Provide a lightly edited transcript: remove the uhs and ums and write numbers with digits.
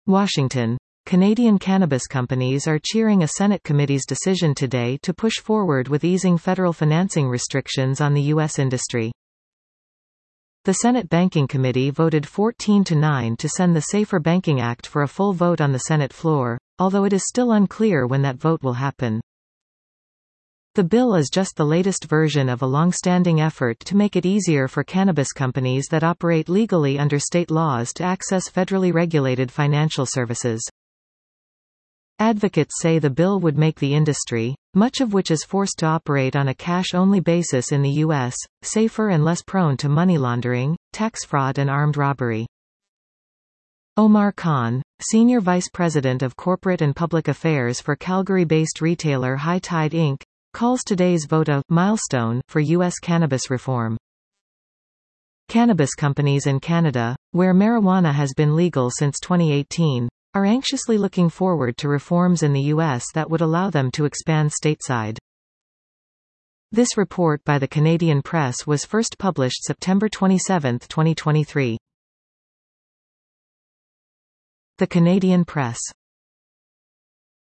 Washington. Canadian cannabis companies are cheering a Senate committee's decision today to push forward with easing federal financing restrictions on the U.S. industry. The Senate Banking Committee voted 14-9 to send the Safer Banking Act for a full vote on the Senate floor, although it is still unclear when that vote will happen. The bill is just the latest version of a long-standing effort to make it easier for cannabis companies that operate legally under state laws to access federally regulated financial services. Advocates say the bill would make the industry, much of which is forced to operate on a cash-only basis in the U.S., safer and less prone to money laundering, tax fraud and armed robbery. Omar Khan, Senior Vice President of Corporate and Public Affairs for Calgary-based retailer High Tide Inc., calls today's vote a milestone for U.S. cannabis reform. Cannabis companies in Canada, where marijuana has been legal since 2018, are anxiously looking forward to reforms in the U.S. that would allow them to expand stateside. This report by the Canadian Press was first published September 27, 2023. The Canadian Press.